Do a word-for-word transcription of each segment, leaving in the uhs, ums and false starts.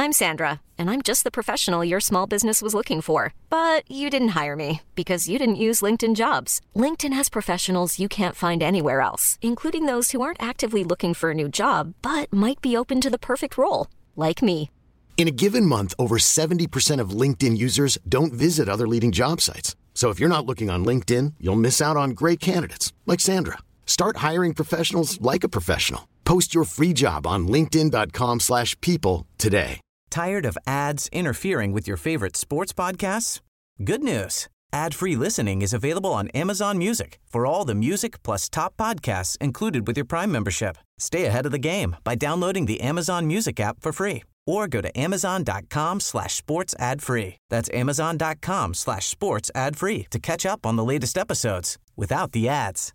I'm Sandra, and I'm just the professional your small business was looking for. But you didn't hire me because you didn't use LinkedIn Jobs. LinkedIn has professionals you can't find anywhere else, including those who aren't actively looking for a new job, but might be open to the perfect role, like me. In a given month, over seventy percent of LinkedIn users don't visit other leading job sites. So if you're not looking on LinkedIn, you'll miss out on great candidates like Sandra. Start hiring professionals like a professional. Post your free job on linkedin dot com slash people today. Tired of ads interfering with your favorite sports podcasts? Good news. Ad-free listening is available on Amazon Music for all the music plus top podcasts included with your Prime membership. Stay ahead of the game by downloading the Amazon Music app for free or go to amazon.com slash sports ad free. That's amazon.com slash sports ad free to catch up on the latest episodes without the ads.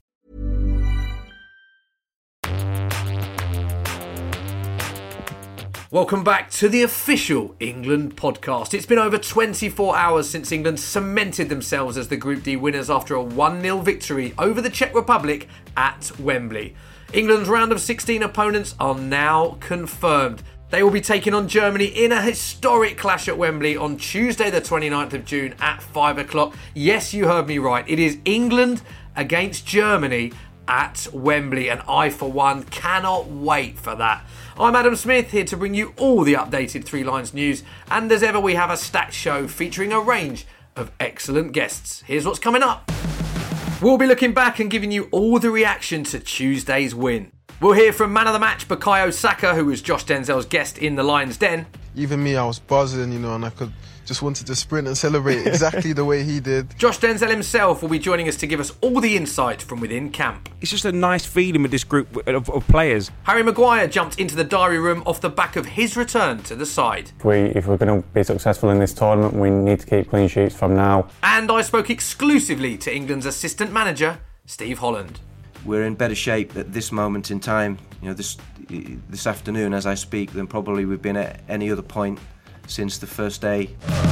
Welcome back to the official England podcast. It's been over twenty-four hours since England cemented themselves as the Group D winners after a one nil victory over the Czech Republic at Wembley. England's round of sixteen opponents are now confirmed. They will be taking on Germany in a historic clash at Wembley on Tuesday the twenty-ninth of June at five o'clock. Yes, you heard me right. It is England against Germany at Wembley, and I, for one, cannot wait for that. I'm Adam Smith, here to bring you all the updated Three Lions news, and as ever we have a stacked show featuring a range of excellent guests. Here's what's coming up. We'll be looking back and giving you all the reaction to Tuesday's win. We'll hear from man of the match Bukayo Saka, who was Josh Denzel's guest in the Lions Den. Even me, I was buzzing, you know, and I could just wanted to sprint and celebrate exactly the way he did. Josh Denzel himself will be joining us to give us all the insight from within camp. It's just a nice feeling with this group of, of players. Harry Maguire jumped into the diary room off the back of his return to the side. If, we, if we're going to be successful in this tournament, we need to keep clean sheets from now. And I spoke exclusively to England's assistant manager, Steve Holland. We're in better shape at this moment in time, you know, this this afternoon as I speak, than probably we've been at any other point since the first day.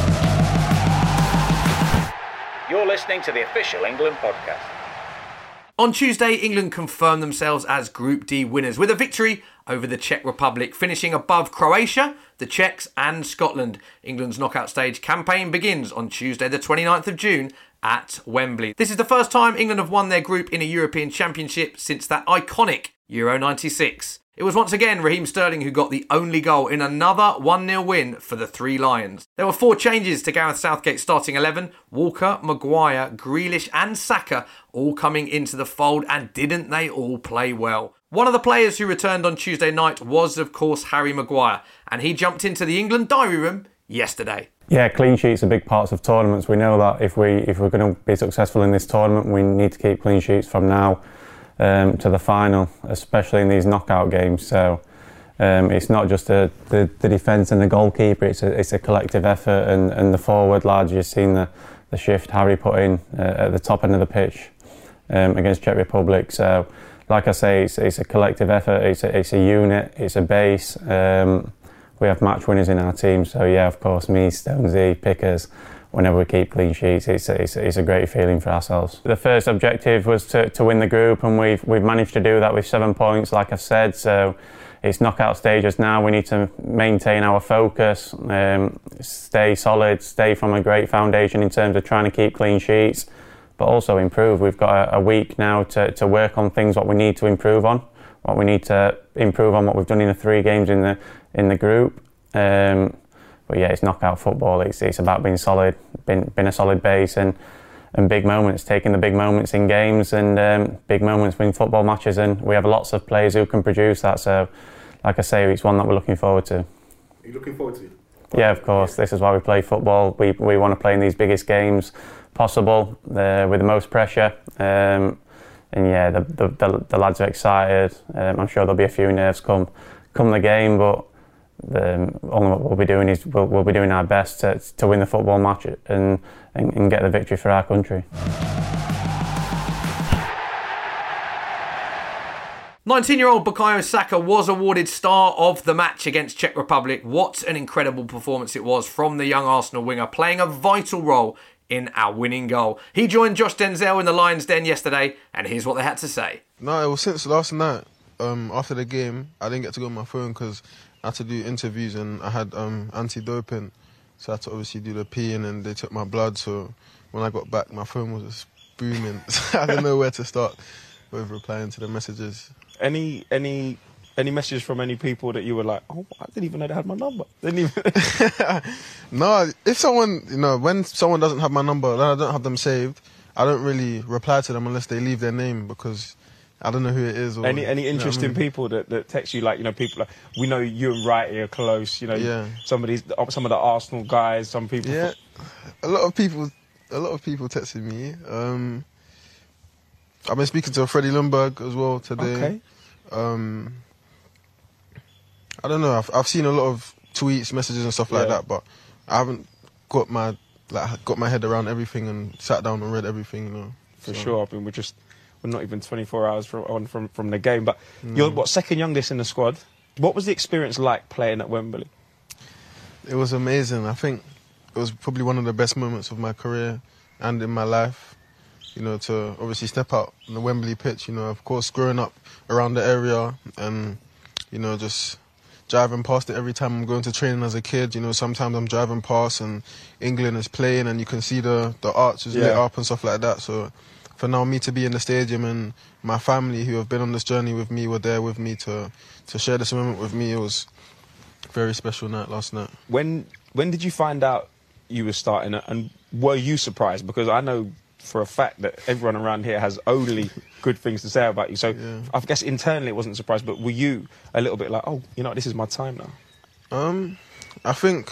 You're listening to the official England podcast. On Tuesday, England confirmed themselves as Group D winners with a victory over the Czech Republic, finishing above Croatia, the Czechs and Scotland. England's knockout stage campaign begins on Tuesday the twenty-ninth of June at Wembley. This is the first time England have won their group in a European Championship since that iconic Euro ninety-six. It was once again Raheem Sterling who got the only goal in another one nil win for the Three Lions. There were four changes to Gareth Southgate's starting eleven. Walker, Maguire, Grealish and Saka all coming into the fold, and didn't they all play well? One of the players who returned on Tuesday night was, of course, Harry Maguire, and he jumped into the England diary room yesterday. Yeah, clean sheets are big parts of tournaments. We know that if, we, if we're going to be successful in this tournament, we need to keep clean sheets from now Um, to the final, especially in these knockout games. So um, it's not just a, the, the defence and the goalkeeper, it's a, it's a collective effort, and, and the forward lads, you've seen the, the shift Harry put in uh, at the top end of the pitch um, against Czech Republic. So like I say, it's, it's a collective effort, it's a, it's a unit, it's a base. Um, we have match winners in our team, so yeah, of course, me, Stonesy, Pickers, whenever we keep clean sheets, it's a, it's, a, it's a great feeling for ourselves. The first objective was to, to win the group, and we've, we've managed to do that with seven points, like I've said. So it's knockout stages now. We need to maintain our focus, um, stay solid, stay from a great foundation in terms of trying to keep clean sheets, but also improve. We've got a, a week now to, to work on things, what we need to improve on, what we need to improve on what we've done in the three games in the in the group. Um, But yeah, it's knockout football. It's it's about being solid, being, being a solid base, and, and big moments, taking the big moments in games, and um, big moments in football matches. And we have lots of players who can produce that. So, like I say, it's one that we're looking forward to. Are you looking forward to it? Yeah, of course. This is why we play football. We we want to play in these biggest games possible, uh, with the most pressure. Um, and yeah, the, the the the lads are excited. Um, I'm sure there'll be a few nerves come come the game, but. The, only what we'll be doing is we'll, we'll be doing our best to, to win the football match and, and, and get the victory for our country. nineteen-year-old Bukayo Saka was awarded star of the match against Czech Republic. What an incredible performance it was from the young Arsenal winger, playing a vital role in our winning goal. He joined Josh Denzel in the Lions Den yesterday, and here's what they had to say. No, it was since last night. Um, after the game, I didn't get to go on my phone because I had to do interviews and I had um, anti-doping, so I had to obviously do the pee and then they took my blood. So when I got back, my phone was just booming. I didn't know where to start with replying to the messages. Any any any messages from any people that you were like, oh, I didn't even know they had my number. Didn't even. No, if someone, you know, when someone doesn't have my number, then I don't have them saved. I don't really reply to them unless they leave their name because I don't know who it is. Or, any any interesting you know I mean? people that, that text you, like, you know, people like, we know you and Wrighty are close, you know, yeah. some of these, some of the Arsenal guys, some people. Yeah, a lot of people, a lot of people texted me. Um, I've been speaking to Freddie Ljungberg as well today. Okay. Um, I don't know. I've I've seen a lot of tweets, messages, and stuff like yeah. that, but I haven't got my like got my head around everything and sat down and read everything. You know, for so. sure. I mean, we're just we're not even twenty-four hours from, on from from the game, but mm. you're what second youngest in the squad. What was the experience like playing at Wembley? It was amazing. I think it was probably one of the best moments of my career and in my life. You know, to obviously step out on the Wembley pitch. You know, of course, growing up around the area and you know just driving past it every time I'm going to training as a kid. You know, sometimes I'm driving past and England is playing and you can see the, the arches yeah. lit up and stuff like that. So for now, me to be in the stadium and my family who have been on this journey with me were there with me to, to share this moment with me, it was a very special night last night. When, when did you find out you were starting it, and were you surprised? Because I know for a fact that everyone around here has only good things to say about you. So yeah. I guess internally it wasn't a surprise, but were you a little bit like, oh, you know, this is my time now? Um, I think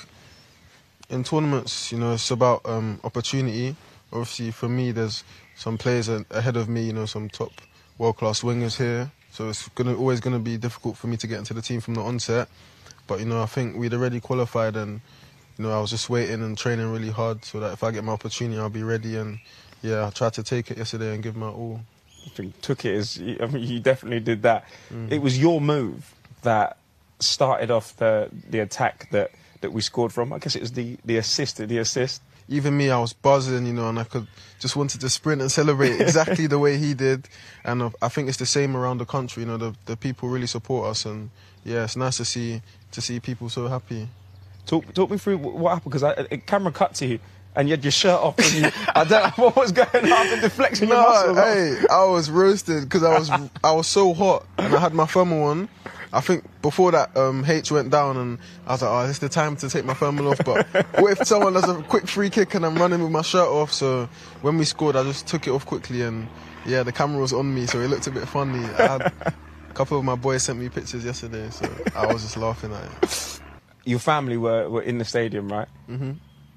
in tournaments, you know, it's about um, opportunity. Obviously, for me, there's some players ahead of me, you know, some top world-class wingers here. So it's gonna always going to be difficult for me to get into the team from the onset. But, you know, I think we'd already qualified and, you know, I was just waiting and training really hard so that if I get my opportunity, I'll be ready. And yeah, I tried to take it yesterday and give my all. I think took it as, I mean, you definitely did that. Mm. It was your move that started off the the attack that, that we scored from. I guess it was the, the assist, the assist. Even me, I was buzzing, you know, and I could just wanted to sprint and celebrate exactly the way he did. And I think it's the same around the country, you know, the, the people really support us. And yeah, it's nice to see to see people so happy. Talk, talk me through what happened, because a camera cut to you and you had your shirt off and you, I don't know what was going on, the deflection. No, your muscles hey, I was roasted because I was I was so hot and I had my thermal on. I think before that um, H went down and I was like, oh, it's the time to take my thermal off. But what if someone does a quick free kick and I'm running with my shirt off? So when we scored, I just took it off quickly and yeah, the camera was on me, so it looked a bit funny. I had, a couple of my boys sent me pictures yesterday, so I was just laughing at it. Your family were, were in the stadium, right? Mm-hmm.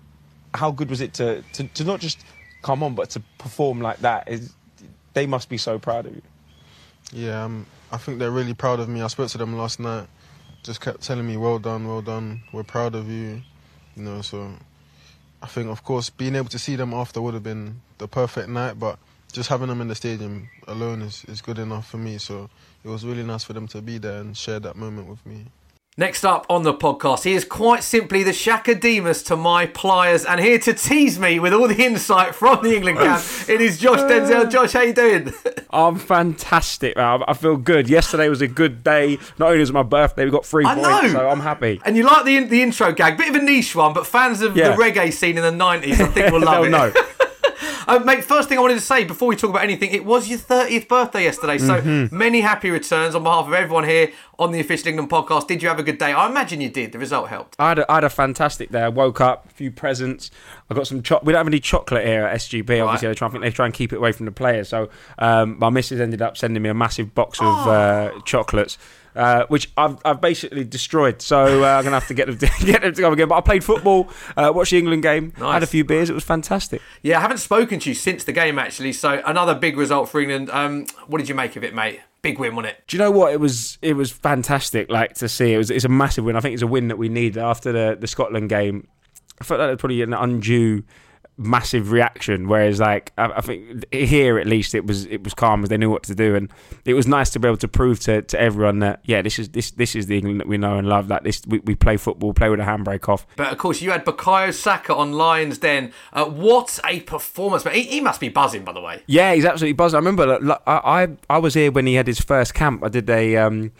How good was it to, to, to not just come on, but to perform like that? Is, they must be so proud of you. Yeah, um, I think they're really proud of me. I spoke to them last night, just kept telling me, well done, well done, we're proud of you. You know, so I think, of course, being able to see them after would have been the perfect night, but just having them in the stadium alone is, is good enough for me. So it was really nice for them to be there and share that moment with me. Next up on the podcast, he is quite simply the Xhaka Demas to my pliers, and here to tease me with all the insight from the England camp, it is Josh Denzel. Josh, how you doing? I'm fantastic, man. I feel good. Yesterday was a good day. Not only was it my birthday, we got three I points, know. so I'm happy. And you like the the intro gag, bit of a niche one, but fans of yeah. the reggae scene in the nineties, I think, will love it. No. Uh, mate, first thing I wanted to say before we talk about anything, it was your thirtieth birthday yesterday, so mm-hmm. many happy returns on behalf of everyone here on the Official England podcast. Did you have a good day? I imagine you did. The result helped. I had a, I had a fantastic day. I woke up, a few presents. I got some chocolate. We don't have any chocolate here at S G B. Obviously, right. they try, I think they try and keep it away from the players. So um, my missus ended up sending me a massive box of oh. uh, chocolates. Uh, which I've I've basically destroyed, so uh, I'm gonna have to get them to, get them to go again. But I played football, uh, watched the England game, nice. had a few beers. It was fantastic. Yeah, I haven't spoken to you since the game actually. So another big result for England. Um, what did you make of it, mate? Big win, wasn't it? Do you know what? It was it was fantastic. Like to see, it was it's a massive win. I think it's a win that we need after the the Scotland game. I felt like it was probably an undue. Massive reaction, whereas like I, I think here at least it was it was calm as they knew what to do, and it was nice to be able to prove to, to everyone that yeah this is this this is the England that we know and love. That this we, we play football, play with a handbrake off. But of course you had Bukayo Saka on Lions Den. Uh, what a performance! He, he must be buzzing, by the way. Yeah, he's absolutely buzzing. I remember like, I, I I was here when he had his first camp. I did a um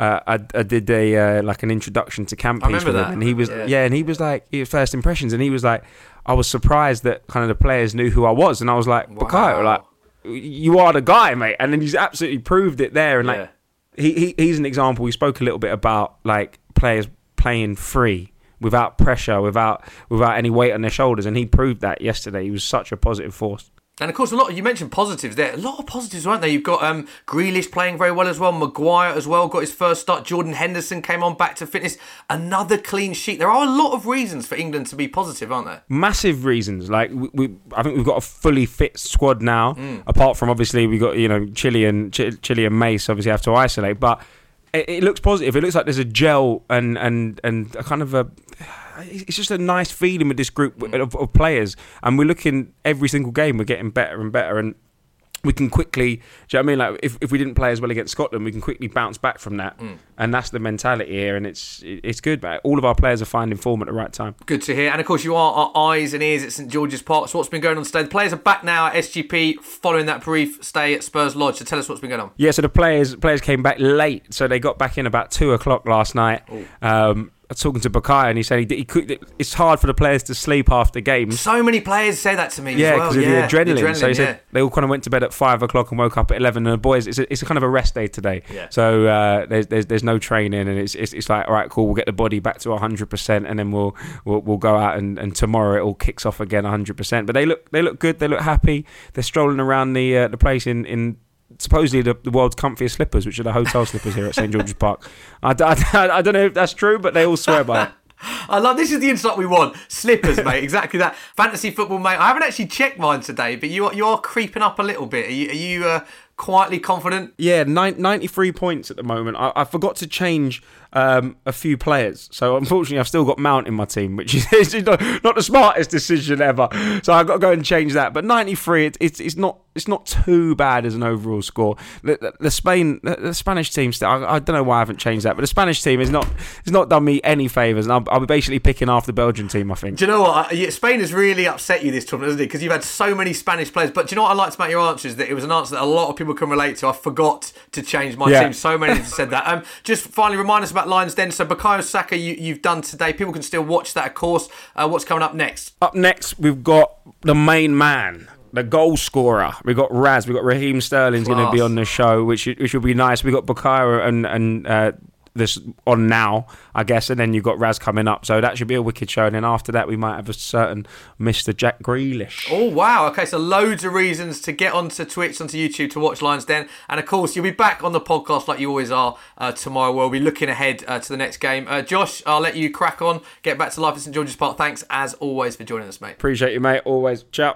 uh, I, I did a uh, like an introduction to camp piece with that. him, and he was yeah. yeah, and he was like his first impressions, and he was like, I was surprised that kind of the players knew who I was, and I was like, Wow. Bukayo, like you are the guy, mate, and then he's absolutely proved it there, and Yeah. like he, he he's an example. We spoke a little bit about like players playing free, without pressure, without without any weight on their shoulders, and he proved that yesterday. He was such a positive force. And of course, a lot of, you mentioned positives there. A lot of positives, weren't there? You've got um, Grealish playing very well as well. Maguire as well got his first start. Jordan Henderson came on back to fitness. Another clean sheet. There are a lot of reasons for England to be positive, aren't there? Massive reasons. Like we, we I think we've got a fully fit squad now. Mm. Apart from obviously we got you know Chile and Ch- Chile and Mace obviously have to isolate, but it, it looks positive. It looks like there's a gel and and and a kind of a. It's just a nice feeling with this group of, of players, and we're looking every single game. We're getting better and better, and we can quickly. Do you know what I mean? Like if, if we didn't play as well against Scotland, we can quickly bounce back from that, mm. and that's the mentality here. And it's it's good, but all of our players are finding form at the right time. Good to hear. And of course, you are our eyes and ears at St George's Park. So what's been going on today? The players are back now at S G P following that brief stay at Spurs Lodge. So tell us what's been going on. Yeah, so the players players came back late, so they got back in about two o'clock last night. Um, I was talking to Bukayo, and he said he, he could, it's hard for the players to sleep after games. So many players say that to me yeah, as well. Because of yeah, the adrenaline. the adrenaline. So he said yeah. they all kind of went to bed at five o'clock and woke up at eleven. And the boys, it's a, it's a kind of a rest day today. Yeah. So uh, there's, there's there's no training, and it's it's, it's like, all right, cool, we'll get the body back to one hundred percent, and then we'll we'll, we'll go out and, and tomorrow it all kicks off again one hundred percent. But they look they look good. They look happy. They're strolling around the uh, the place in. in supposedly the, the world's comfiest slippers, which are the hotel slippers here at St George's Park. I, I, I don't know if that's true, but they all swear by it. I love this is the insight we want. Slippers, mate. Exactly that. Fantasy football, mate. I haven't actually checked mine today, but you are, you are creeping up a little bit. Are you, are you uh, quietly confident? Yeah, ninety-three points at the moment. I, I forgot to change um, a few players, so unfortunately I've still got Mount in my team, which is not, not the smartest decision ever. So I've got to go and change that. But ninety-three, it, it's it's not it's not too bad as an overall score. The, the, the Spain, the, the Spanish team, still, I, I don't know why I haven't changed that, but the Spanish team has not has not done me any favours, and I'll, I'll be basically picking after the Belgian team, I think. Do you know what? Spain has really upset you this tournament, hasn't it? Because you've had so many Spanish players. But do you know what I liked about your answer is that it was an answer that a lot of people can relate to. I forgot to change my yeah. team. So many have said that. Um, just finally remind us about Lions Den. So Bukayo Saka, you, you've done today. People can still watch that, of course. Uh, what's coming up next? Up next, we've got the main man, the goal scorer. We've got Raz. We've got Raheem Sterling's going to be on the show, which which will be nice. We've got Bukayo and and uh, this on now, I guess, and then you've got Raz coming up. So that should be a wicked show. And then after that, we might have a certain Mister Jack Grealish. Oh, wow. Okay, so loads of reasons to get onto Twitch, onto YouTube to watch Lions Den. And of course, you'll be back on the podcast like you always are uh, tomorrow. We'll be looking ahead uh, to the next game. Uh, Josh, I'll let you crack on. Get back to life at St George's Park. Thanks, as always, for joining us, mate. Appreciate you, mate. Always. Ciao.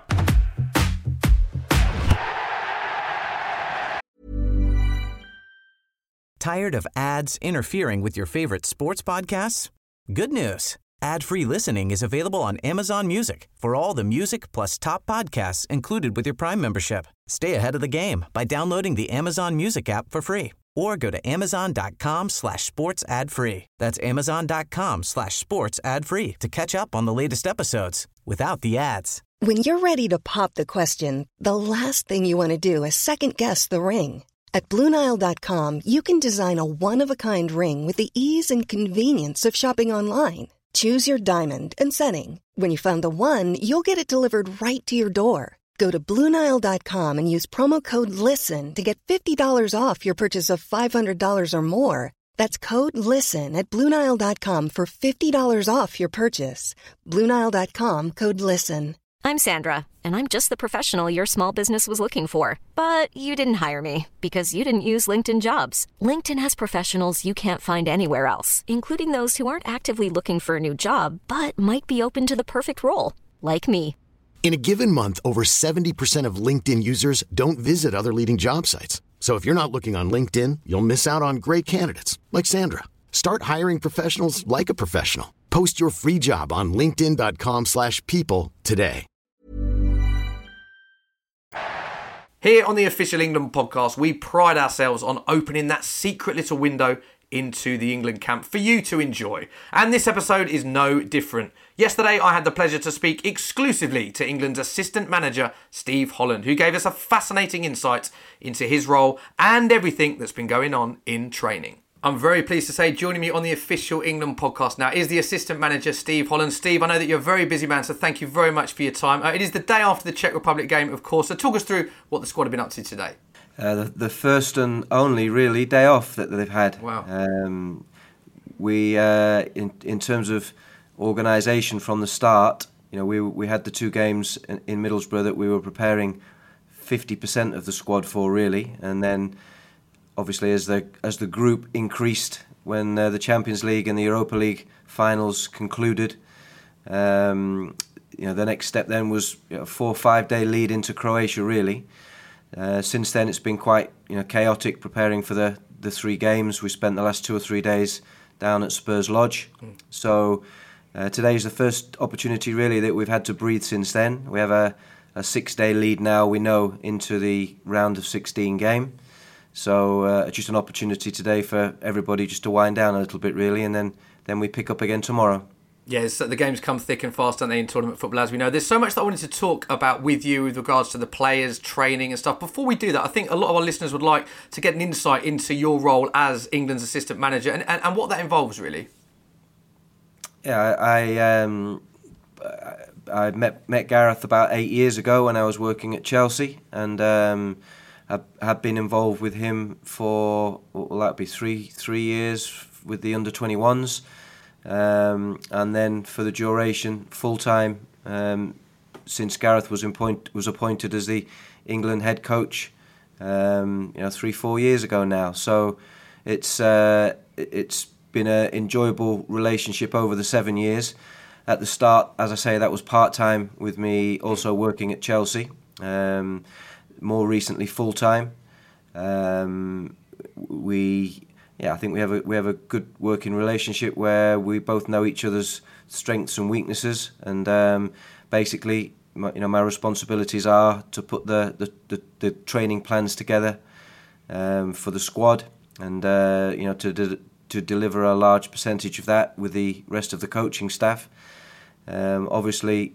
Tired of ads interfering with your favorite sports podcasts? Good news. Ad-free listening is available on Amazon Music for all the music plus top podcasts included with your Prime membership. Stay ahead of the game by downloading the Amazon Music app for free or go to amazon.com slash sports ad free. That's amazon.com slash sports ad free to catch up on the latest episodes without the ads. When you're ready to pop the question, the last thing you want to do is second guess the ring. At Blue Nile dot com, you can design a one-of-a-kind ring with the ease and convenience of shopping online. Choose your diamond and setting. When you find the one, you'll get it delivered right to your door. Go to Blue Nile dot com and use promo code LISTEN to get fifty dollars off your purchase of five hundred dollars or more. That's code LISTEN at Blue Nile dot com for fifty dollars off your purchase. Blue Nile dot com, code LISTEN. I'm Sandra, and I'm just the professional your small business was looking for. But you didn't hire me because you didn't use LinkedIn Jobs. LinkedIn has professionals you can't find anywhere else, including those who aren't actively looking for a new job, but might be open to the perfect role, like me. In a given month, over seventy percent of LinkedIn users don't visit other leading job sites. So if you're not looking on LinkedIn, you'll miss out on great candidates like Sandra. Start hiring professionals like a professional. Post your free job on linkedin.com slash people today. Here on the Official England podcast, we pride ourselves on opening that secret little window into the England camp for you to enjoy. And this episode is no different. Yesterday, I had the pleasure to speak exclusively to England's assistant manager, Steve Holland, who gave us a fascinating insight into his role and everything that's been going on in training. I'm very pleased to say joining me on the Official England podcast now is the assistant manager, Steve Holland. Steve, I know that you're a very busy man, so thank you very much for your time. Uh, it is the day after the Czech Republic game, of course, so talk us through what the squad have been up to today. Uh, the, the first and only, really, day off that they've had. Wow. Um, we, uh, in, in terms of organisation from the start, you know, we we had the two games in, in Middlesbrough that we were preparing fifty percent of the squad for, really, and then obviously as the as the group increased when uh, the Champions League and the Europa League finals concluded, um, you know, the next step then was, you know, a four or five day lead into Croatia, really. Uh, since then, it's been quite, you know, chaotic preparing for the the three games. We spent the last two or three days down at Spurs Lodge, mm. so. Uh, today is the first opportunity, really, that we've had to breathe since then. We have a, a six-day lead now, we know, into the round of sixteen game. So uh, just an opportunity today for everybody just to wind down a little bit, really, and then, then we pick up again tomorrow. Yes, the games come thick and fast, don't they, in tournament football, as we know. There's so much that I wanted to talk about with you with regards to the players, training and stuff. Before we do that, I think a lot of our listeners would like to get an insight into your role as England's assistant manager and, and, and what that involves, really. Yeah, I um, I met met Gareth about eight years ago when I was working at Chelsea, and um, I had been involved with him for, well, that'd be three three years with the under twenty-ones, um, and then for the duration full time um, since Gareth was appoint, was appointed as the England head coach, um, you know, three four years ago now. So it's uh, it's. been an enjoyable relationship over the seven years. At the start, as I say, that was part-time with me also working at Chelsea. Um, more recently, full-time. Um, we, yeah, I think we have a we have a good working relationship where we both know each other's strengths and weaknesses, and um, basically, my, you know, my responsibilities are to put the the, the, the training plans together um, for the squad, and uh, you know, to. to to deliver a large percentage of that with the rest of the coaching staff. Um, obviously,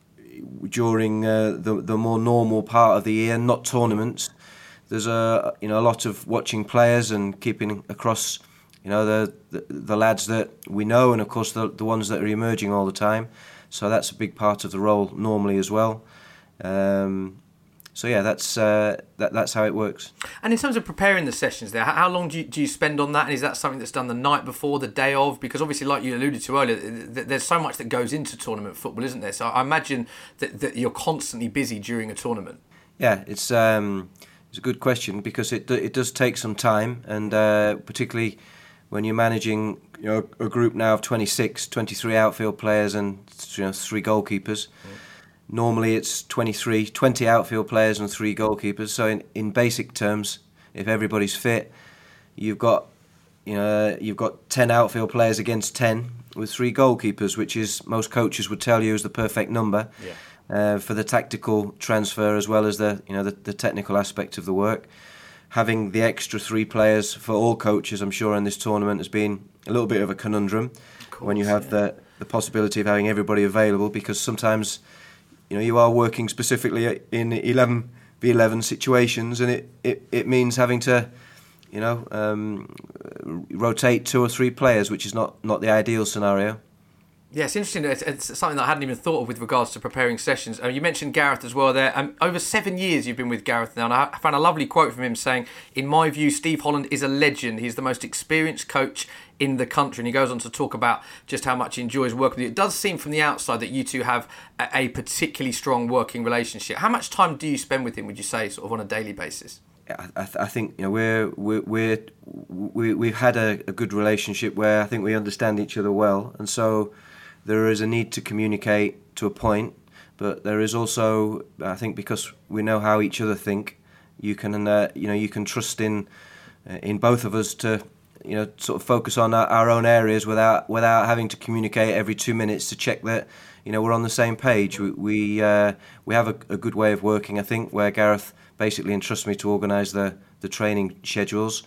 during uh, the the more normal part of the year, not tournaments, there's a you know a lot of watching players and keeping across you know the the, the lads that we know, and of course the the ones that are emerging all the time. So that's a big part of the role normally as well. Um, So yeah, that's uh, that, that's how it works. And in terms of preparing the sessions there, how long do you, do you spend on that? And is that something that's done the night before, the day of? Because obviously, like you alluded to earlier, there's so much that goes into tournament football, isn't there? So I imagine that, that you're constantly busy during a tournament. Yeah, it's um, it's a good question because it it does take some time, and uh, particularly when you're managing you know a group now of twenty-six, twenty-three outfield players and you know three goalkeepers. Mm. Normally it's twenty-three, twenty outfield players and three goalkeepers. So in, in basic terms, if everybody's fit, you've got you know you've got ten outfield players against ten with three goalkeepers, which is most coaches would tell you is the perfect number yeah. uh, for the tactical transfer as well as the you know the, the technical aspect of the work. Having the extra three players for all coaches, I'm sure, in this tournament has been a little bit of a conundrum course, when you have yeah. the the possibility of having everybody available, because sometimes. You know, you are working specifically in eleven v eleven situations, and it, it, it means having to, you know, um, rotate two or three players, which is not, not the ideal scenario. Yeah, it's interesting. It's, it's something that I hadn't even thought of with regards to preparing sessions. Um, you mentioned Gareth as well there. Um, over seven years you've been with Gareth now, and I found a lovely quote from him saying, "In my view, Steve Holland is a legend. He's the most experienced coach in the country." And he goes on to talk about just how much he enjoys working with you. It does seem from the outside that you two have a, a particularly strong working relationship. How much time do you spend with him, would you say, sort of on a daily basis? I, th- I think you know we're we're, we're we we've had a, a good relationship where I think we understand each other well, and so there is a need to communicate to a point, but there is also, I think, because we know how each other think, you can uh, you know you can trust in uh, in both of us to you know sort of focus on our, our own areas without without having to communicate every two minutes to check that you know we're on the same page. We we, uh, we have a, a good way of working, I think, where Gareth basically entrusts me to organise the the training schedules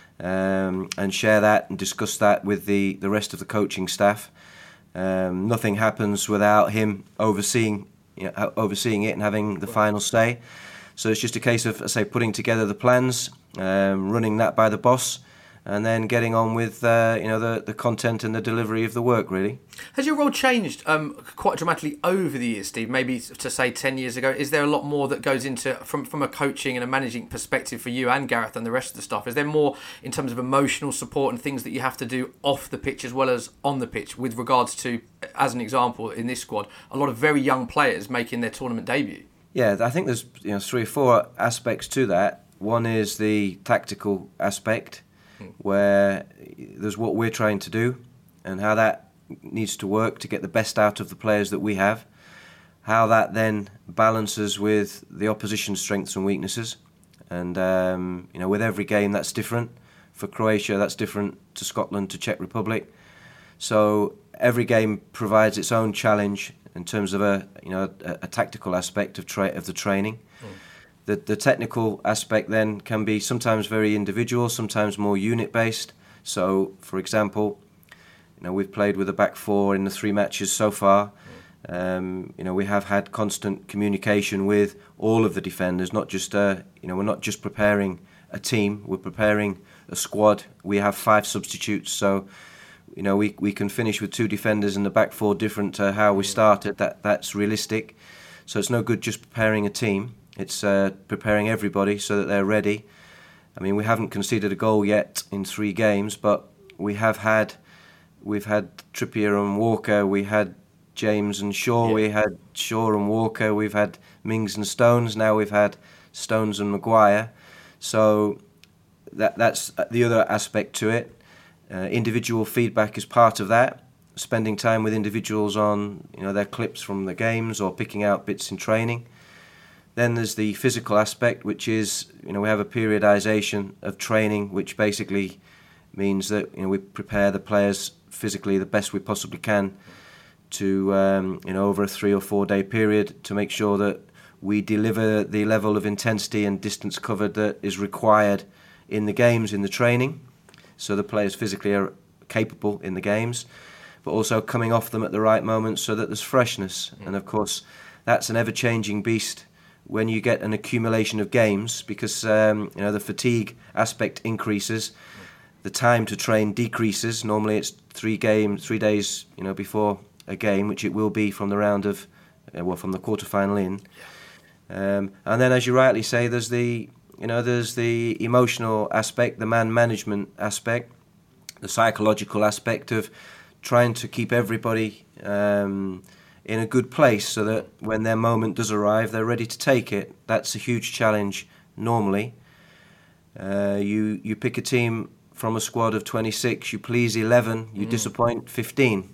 um, and share that and discuss that with the the rest of the coaching staff. Um, nothing happens without him overseeing, you know, overseeing it and having the final say. So it's just a case of, I say, putting together the plans, um, running that by the boss, and then getting on with uh, you know the, the content and the delivery of the work, really. Has your role changed um, quite dramatically over the years, Steve? Maybe to say ten years ago, is there a lot more that goes into from from a coaching and a managing perspective for you and Gareth and the rest of the staff? Is there more in terms of emotional support and things that you have to do off the pitch as well as on the pitch, with regards to, as an example, in this squad, a lot of very young players making their tournament debut? Yeah, I think there's you know three or four aspects to that. One is the tactical aspect, where there's what we're trying to do and how that needs to work to get the best out of the players that we have, how that then balances with the opposition's strengths and weaknesses, and um, you know with every game that's different. For Croatia, that's different to Scotland, to Czech Republic. So every game provides its own challenge in terms of a you know a, a tactical aspect of tra- of the training. Mm. The, the technical aspect then can be sometimes very individual, sometimes more unit-based. So, for example, you know we've played with a back four in the three matches so far. Um, you know we have had constant communication with all of the defenders. Not just uh, you know we're not just preparing a team; we're preparing a squad. We have five substitutes, so you know we we can finish with two defenders in the back four, different to how we started. That that's realistic. So it's no good just preparing a team. It's uh, preparing everybody so that they're ready. I mean, we haven't conceded a goal yet in three games, but we have had, we've had Trippier and Walker, we had James and Shaw, yeah. we had Shaw and Walker, we've had Mings and Stones, now we've had Stones and Maguire. So that that's the other aspect to it. Uh, individual feedback is part of that. Spending time with individuals on you know their clips from the games or picking out bits in training. Then there's the physical aspect, which is, you know, we have a periodisation of training, which basically means that, you know, we prepare the players physically the best we possibly can to, um, you know, over a three or four day period to make sure that we deliver the level of intensity and distance covered that is required in the games, in the training. So the players physically are capable in the games, but also coming off them at the right moment so that there's freshness. Mm. And of course, that's an ever-changing beast when you get an accumulation of games, because um, you know the fatigue aspect increases, the time to train decreases. Normally it's three games, three days, you know, before a game, which it will be from the round of, uh, well, from the quarter-final in. Um, and then, as you rightly say, there's the, you know, there's the emotional aspect, the man management aspect, the psychological aspect of trying to keep everybody Um, in a good place so that when their moment does arrive, they're ready to take it. That's a huge challenge normally. Uh, you you pick a team from a squad of twenty-six, you please eleven, you mm. disappoint fifteen.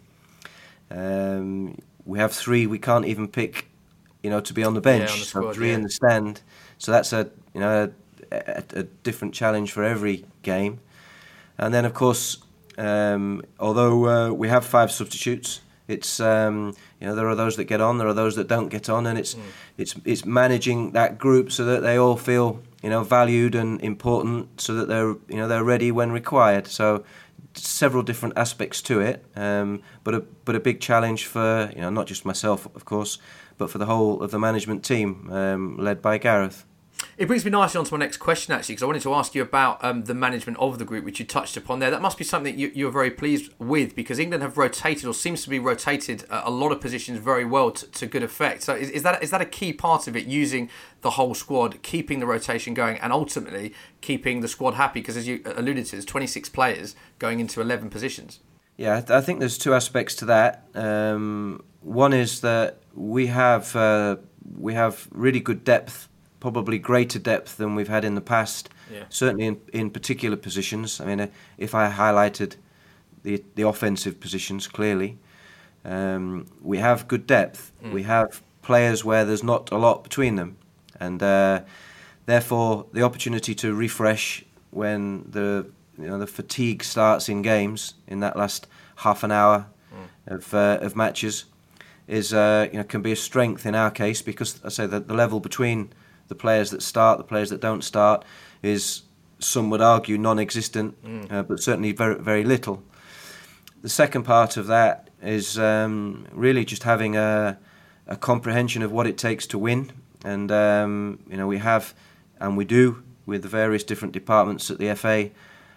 Um, we have three we can't even pick, you know, to be on the bench. Yeah, on the squad, so three yeah. in the stand. So that's a you know a, a, a different challenge for every game. And then of course, um, although uh, we have five substitutes, it's um, you know there are those that get on, there are those that don't get on, and it's mm. it's it's managing that group so that they all feel you know valued and important, so that they're you know they're ready when required. So several different aspects to it, um, but a but a big challenge for you know not just myself, of course, but for the whole of the management team um, led by Gareth. It brings me nicely on to my next question, actually, because I wanted to ask you about um, the management of the group, which you touched upon there. That must be something you, you're very pleased with, because England have rotated, or seems to be rotated, uh, a lot of positions very well to, to good effect. So is, is that is that a key part of it, using the whole squad, keeping the rotation going, and ultimately keeping the squad happy? Because as you alluded to, there's twenty-six players going into eleven positions. Yeah, I think there's two aspects to that. Um, one is that we have uh, we have really good depth, probably greater depth than we've had in the past, yeah. certainly in, in particular positions. I mean, uh, if I highlighted the the offensive positions, clearly, um, we have good depth. Mm. We have players where there's not a lot between them, and uh, therefore the opportunity to refresh when the you know the fatigue starts in games, in that last half an hour mm. of uh, of matches, is uh, you know can be a strength in our case, because I say that the level between the players that start, the players that don't start, is, some would argue, non-existent, mm. uh, but certainly very very little. The second part of that is um, really just having a, a comprehension of what it takes to win, and um, you know we have, and we do, with the various different departments at the F A,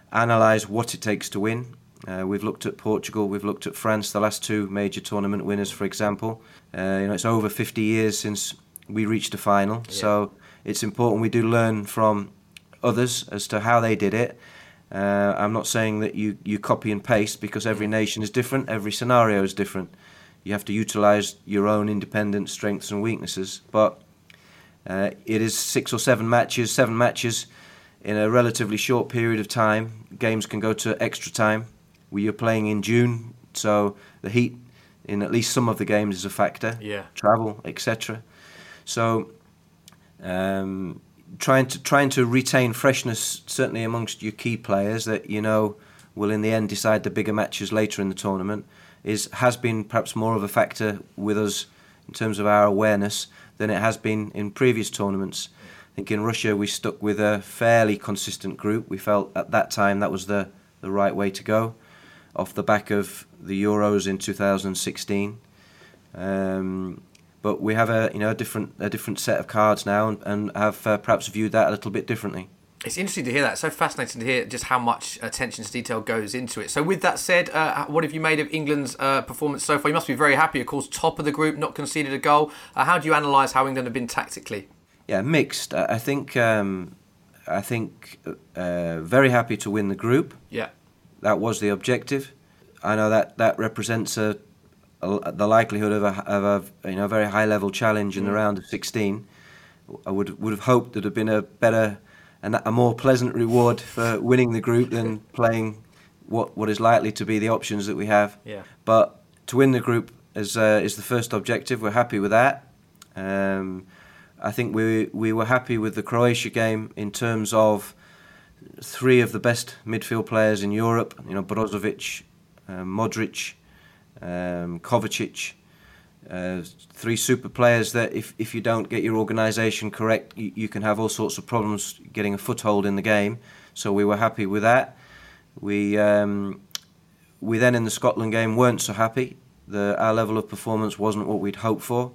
analyse what it takes to win. Uh, we've looked at Portugal, we've looked at France, the last two major tournament winners, for example. Uh, you know, it's over fifty years since we reached a final, yeah. so it's important we do learn from others as to how they did it. Uh, I'm not saying that you, you copy and paste, because every nation is different, every scenario is different. You have to utilise your own independent strengths and weaknesses, but uh, it is six or seven matches, seven matches in a relatively short period of time. Games can go to extra time. We are playing in June, so the heat in at least some of the games is a factor. Yeah. Travel, et cetera. So, um, trying to trying to retain freshness, certainly amongst your key players that you know will in the end decide the bigger matches later in the tournament, is has been perhaps more of a factor with us in terms of our awareness than it has been in previous tournaments. I think in Russia we stuck with a fairly consistent group. We felt at that time that was the, the right way to go, off the back of the Euros in two thousand sixteen. Um, but we have a you know a different a different set of cards now, and, and have uh, perhaps viewed that a little bit differently. It's interesting to hear that. It's so fascinating to hear just how much attention to detail goes into it. So with that said, uh, what have you made of England's uh, performance so far? You must be very happy, of course, top of the group, not conceded a goal. Uh, how do you analyse how England have been tactically? Yeah, mixed. I think um, I think uh, very happy to win the group. Yeah. That was the objective. I know that that represents a, a the likelihood of a, of a you know very high level challenge in mm. the round of sixteen. I would would have hoped there'd have been a better and a more pleasant reward for winning the group than playing what what is likely to be the options that we have. Yeah. But to win the group is uh, is the first objective. We're happy with that. Um, I think we we were happy with the Croatia game in terms of three of the best midfield players in Europe. You know, Brozovic, uh, Modric, um, Kovacic. Uh, three super players that if, if you don't get your organisation correct, you, you can have all sorts of problems getting a foothold in the game. So we were happy with that. We um, we then in the Scotland game weren't so happy. The, our level of performance wasn't what we'd hoped for,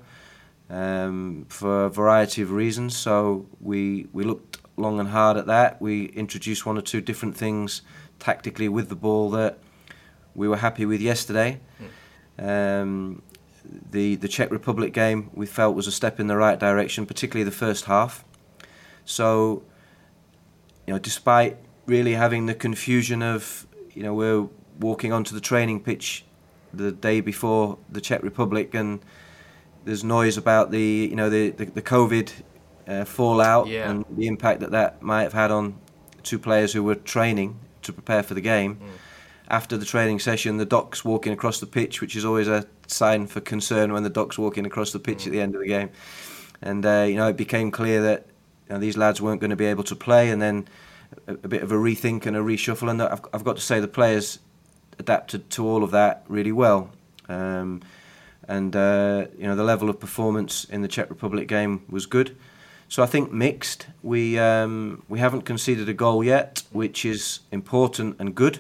um, for a variety of reasons. So we we looked long and hard at that. We introduced one or two different things tactically with the ball that we were happy with yesterday. Mm. Um, The the Czech Republic game we felt was a step in the right direction, particularly the first half. So, you know, despite really having the confusion of, you know, we're walking onto the training pitch the day before the Czech Republic, and there's noise about the, you know, the the, the COVID uh, fallout yeah. and the impact that that might have had on two players who were training to prepare for the game. Mm. After the training session, the Doc's walking across the pitch, which is always a sign for concern when the Doc's walking across the pitch mm. at the end of the game. And, uh, you know, it became clear that you know, these lads weren't going to be able to play, and then a, a bit of a rethink and a reshuffle. And I've, I've got to say the players adapted to all of that really well. Um, and, uh, you know, the level of performance in the Czech Republic game was good. So I think mixed. We, um, we haven't conceded a goal yet, which is important and good.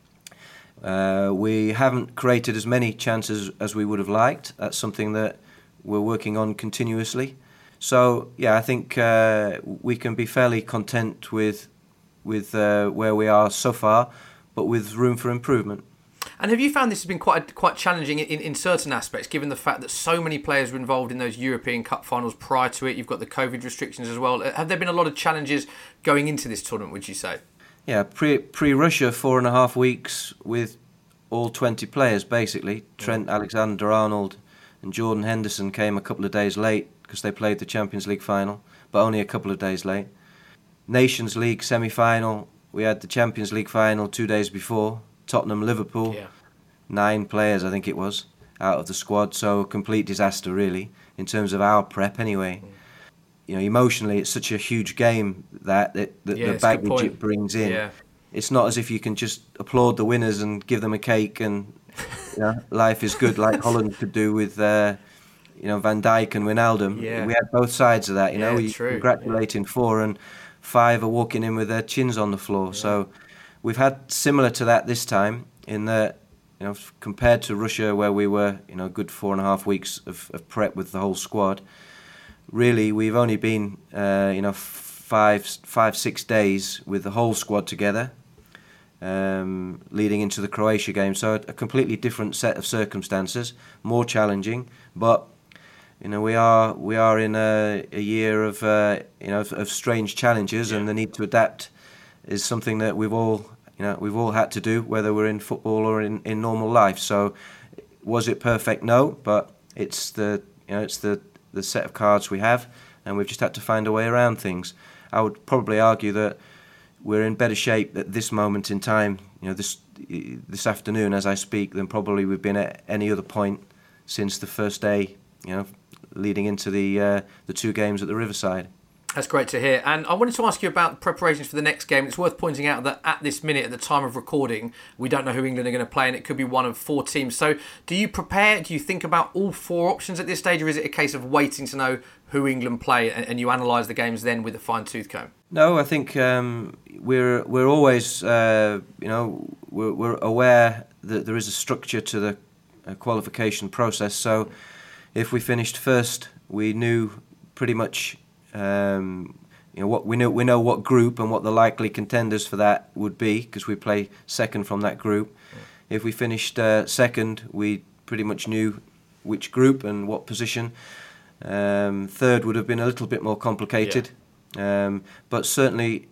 Uh, we haven't created as many chances as we would have liked. That's something that we're working on continuously. So, yeah, I think uh, we can be fairly content with with uh, where we are so far, but with room for improvement. And have you found this has been quite quite challenging in, in certain aspects, given the fact that so many players were involved in those European Cup finals prior to it? You've got the COVID restrictions as well. Have there been a lot of challenges going into this tournament, would you say? Yeah, pre, pre-Russia, four and a half weeks with all twenty players, basically. Trent Alexander-Arnold and Jordan Henderson came a couple of days late because they played the Champions League final, but only a couple of days late. Nations League semi-final, we had the Champions League final two days before. Tottenham-Liverpool, yeah. nine players, I think it was, out of the squad. So a complete disaster, really, in terms of our prep anyway. Mm. You know, emotionally, it's such a huge game that, that, that yeah, the baggage it brings in. Yeah. It's not as if you can just applaud the winners and give them a cake and you know, life is good, like Holland could do with uh, you know Van Dijk and Wijnaldum. Yeah. We had both sides of that. You yeah, know, you congratulating yeah. four and five are walking in with their chins on the floor. Yeah. So we've had similar to that this time in that, you know, compared to Russia where we were, you know, a good four and a half weeks of, of prep with the whole squad. Really, we've only been, uh, you know. Five, five, six days with the whole squad together, um, leading into the Croatia game. So a completely different set of circumstances, more challenging. But you know, we are we are in a, a year of uh, you know of, of strange challenges, yeah. and the need to adapt is something that we've all you know we've all had to do, whether we're in football or in, in normal life. So, was it perfect? No, but it's the you know it's the the set of cards we have, and we've just had to find a way around things. I would probably argue that we're in better shape at this moment in time, you know, this this afternoon as I speak, than probably we've been at any other point since the first day, you know, leading into the uh, the two games at the Riverside. That's great to hear. And I wanted to ask you about preparations for the next game. It's worth pointing out that at this minute, at the time of recording, we don't know who England are going to play, and it could be one of four teams. So do you prepare, do you think about all four options at this stage, or is it a case of waiting to know who England play and, and you analyse the games then with a fine-tooth comb? No, I think um, we're we're always, uh, you know, we're, we're aware that there is a structure to the uh, qualification process. So if we finished first, we knew pretty much... Um, you know what we know. We know what group and what the likely contenders for that would be, because we play second from that group. Yeah. If we finished uh, second, we pretty much knew which group and what position. Um, third would have been a little bit more complicated, yeah. um, but certainly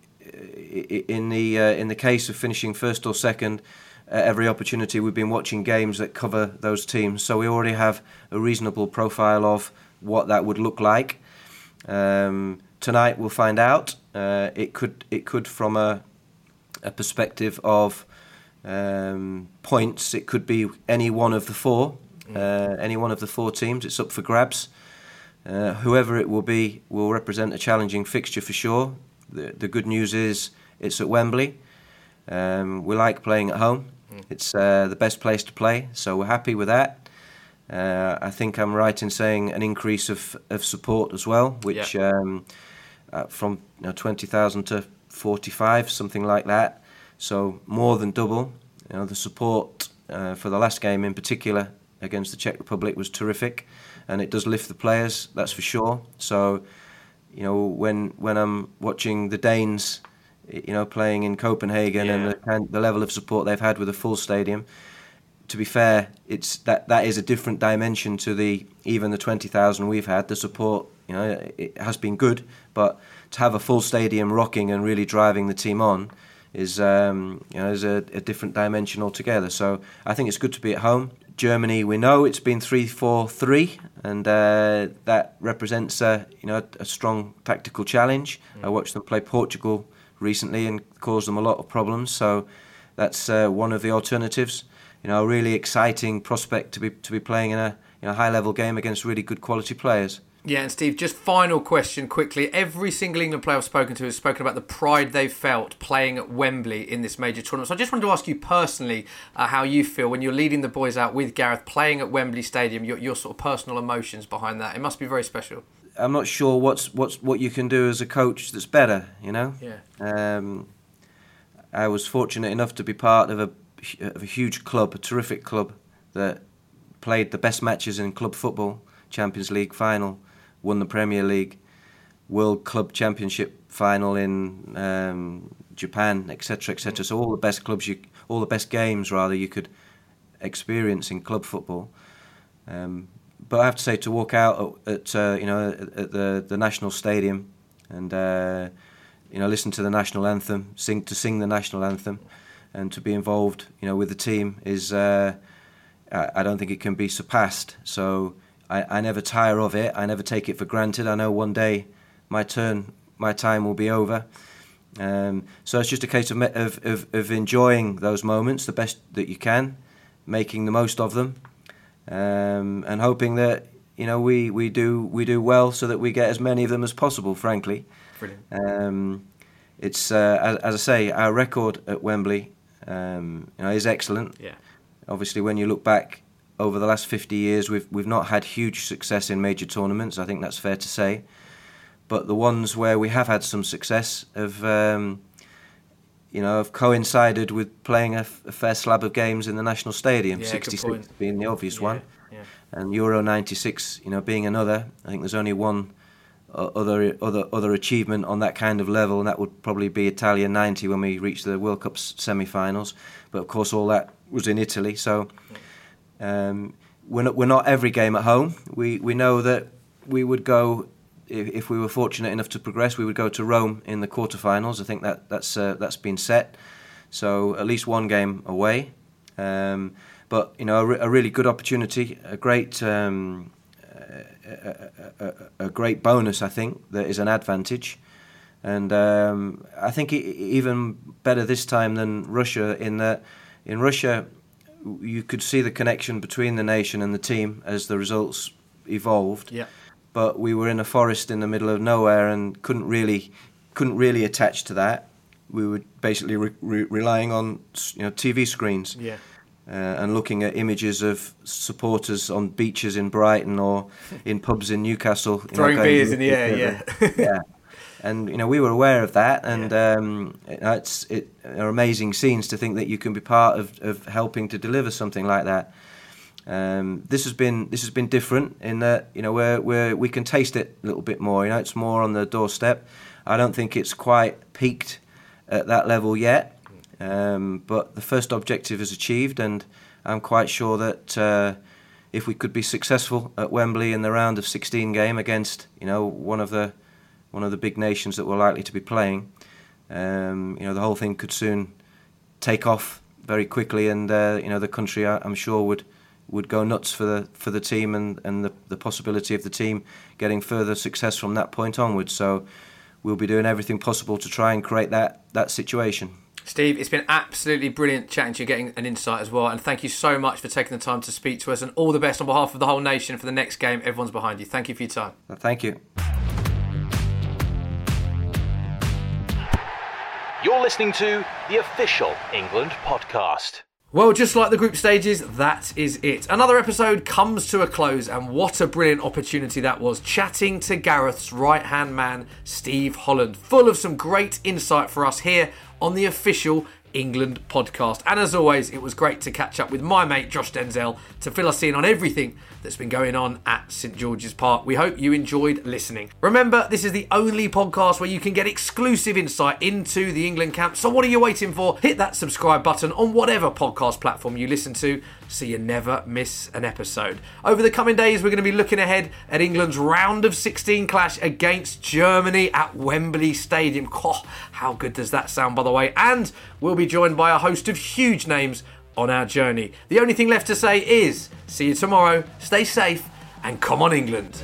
in the uh, in the case of finishing first or second, uh, every opportunity we've been watching games that cover those teams, so we already have a reasonable profile of what that would look like. Um, tonight we'll find out. Uh, it could, it could, from a, a perspective of um, points, it could be any one of the four, uh, any one of the four teams. It's up for grabs. Uh, whoever it will be will represent a challenging fixture for sure. The, the good news is it's at Wembley. Um, we like playing at home. Mm. It's uh, the best place to play, so we're happy with that. Uh, I think I'm right in saying an increase of, of support as well, which yeah. um, uh, from you know, twenty thousand to forty-five, something like that. So more than double. You know, the support uh, for the last game in particular against the Czech Republic was terrific, and it does lift the players, that's for sure. So, you know, when when I'm watching the Danes, you know, playing in Copenhagen yeah. and the, and the level of support they've had with a full stadium. To be fair, it's that that is a different dimension to the even the twenty thousand we've had. The support, you know, it has been good, but to have a full stadium rocking and really driving the team on is, um, you know, is a, a different dimension altogether. So I think it's good to be at home. Germany, we know it's been three four three, and uh, that represents a you know a strong tactical challenge. Mm. I watched them play Portugal recently and caused them a lot of problems. So that's uh, one of the alternatives. You know, a really exciting prospect to be to be playing in a you know, high level game against really good quality players. Yeah, and Steve, just final question quickly. Every single England player I've spoken to has spoken about the pride they've felt playing at Wembley in this major tournament. So I just wanted to ask you personally uh, how you feel when you're leading the boys out with Gareth, playing at Wembley Stadium, your, your sort of personal emotions behind that. It must be very special. I'm not sure what's what's what you can do as a coach that's better, you know? Yeah. Um, I was fortunate enough to be part of a of a huge club, a terrific club that played the best matches in club football, Champions League final, won the Premier League, World Club Championship final in um, Japan, et cetera, et cetera. So all the best clubs, you, all the best games rather, you could experience in club football. Um, but I have to say, to walk out at, at uh, you know at the the national stadium and uh, you know listen to the national anthem, sing to sing the national anthem. And to be involved, you know, with the team is, uh, I don't think it can be surpassed. So I, I never tire of it. I never take it for granted. I know one day my turn, my time will be over. Um, so it's just a case of, of of of enjoying those moments the best that you can, making the most of them, um, and hoping that you know we, we do we do well so that we get as many of them as possible. Frankly, brilliant. Um, it's uh, as, as I say, our record at Wembley. Um, you know, is excellent. Yeah. Obviously, when you look back over the last fifty years, we've we've not had huge success in major tournaments. I think that's fair to say. But the ones where we have had some success have, um, you know, have coincided with playing a, a fair slab of games in the national stadium. Yeah, sixty-six being the obvious yeah, one, yeah. and Euro ninety-six, you know, being another. I think there's only one other other other achievement on that kind of level, and that would probably be Italia ninety when we reached the World Cup semi-finals. But of course, all that was in Italy. So um, we're not, we're not every game at home. We we know that we would go, if, if we were fortunate enough to progress, we would go to Rome in the quarterfinals. I think that that's uh, that's been set. So at least one game away. Um, but you know, a, re- a really good opportunity, a great. Um, A, a, a great bonus, I think, that is an advantage. And um, I think it, even better this time than Russia, in that in Russia you could see the connection between the nation and the team as the results evolved. Yeah. But we were in a forest in the middle of nowhere and couldn't really couldn't really attach to that. We were basically re- re- relying on, you know, T V screens. Yeah. Uh, and looking at images of supporters on beaches in Brighton or in pubs in Newcastle, you throwing know, going, beers in the air, yeah, yeah. And you know, we were aware of that, and yeah. um, it's it are amazing scenes to think that you can be part of, of helping to deliver something like that. Um, this has been this has been different in that, you know, where where we can taste it a little bit more. You know, it's more on the doorstep. I don't think it's quite peaked at that level yet. Um, but the first objective is achieved, and I'm quite sure that uh, if we could be successful at Wembley in the round of sixteen game against, you know, one of the one of the big nations that we're likely to be playing, um, you know, the whole thing could soon take off very quickly, and uh, you know, the country, I'm sure, would would go nuts for the for the team and and the, the possibility of the team getting further success from that point onwards. So we'll be doing everything possible to try and create that that situation. Steve, it's been absolutely brilliant chatting to you, getting an insight as well. And thank you so much for taking the time to speak to us. And all the best on behalf of the whole nation for the next game. Everyone's behind you. Thank you for your time. Thank you. You're listening to the Official England Podcast. Well, just like the group stages, that is it. Another episode comes to a close, and what a brilliant opportunity that was, chatting to Gareth's right-hand man, Steve Holland, full of some great insight for us here on the Official England Podcast. And as always, it was great to catch up with my mate Josh Denzel to fill us in on everything that's been going on at St George's Park. We hope you enjoyed listening. Remember, this is the only podcast where you can get exclusive insight into the England camp. So what are you waiting for? Hit that subscribe button on whatever podcast platform you listen to so you never miss an episode. Over the coming days, we're going to be looking ahead at England's round of sixteen clash against Germany at Wembley Stadium. Oh, how good does that sound, by the way? And we'll be joined by a host of huge names on our journey. The only thing left to say is, see you tomorrow, stay safe, and come on England.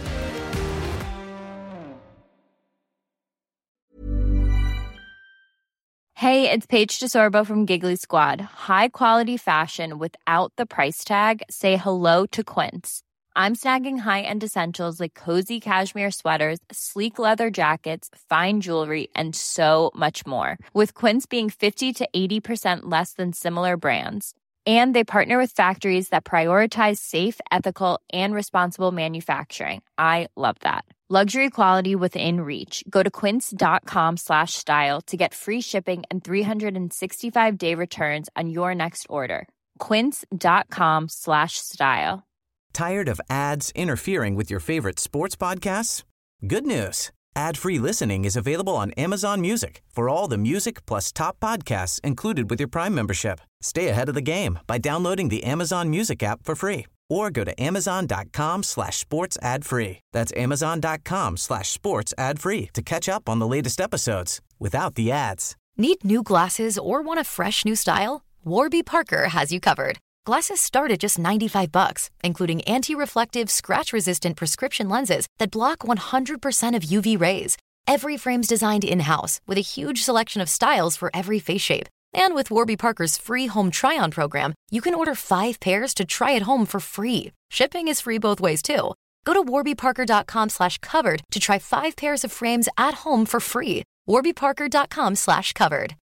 Hey, it's Paige DeSorbo from Giggly Squad. High quality fashion without the price tag. Say hello to Quince. I'm snagging high-end essentials like cozy cashmere sweaters, sleek leather jackets, fine jewelry, and so much more. With Quince being fifty to eighty percent less than similar brands. And they partner with factories that prioritize safe, ethical, and responsible manufacturing. I love that. Luxury quality within reach. Go to quince.com slash style to get free shipping and three sixty-five day returns on your next order. Quince.com slash style. Tired of ads interfering with your favorite sports podcasts? Good news. Ad-free listening is available on Amazon Music for all the music plus top podcasts included with your Prime membership. Stay ahead of the game by downloading the Amazon Music app for free or go to amazon.com slash sports ad free. That's amazon.com slash sports ad free to catch up on the latest episodes without the ads. Need new glasses or want a fresh new style? Warby Parker has you covered. Glasses start at just ninety-five bucks, including anti-reflective, scratch-resistant prescription lenses that block one hundred percent of U V rays. Every frame's designed in-house with a huge selection of styles for every face shape. And with Warby Parker's free home try-on program, you can order five pairs to try at home for free. Shipping is free both ways, too. Go to warbyparker.com slash covered to try five pairs of frames at home for free. warbyparker.com slash covered.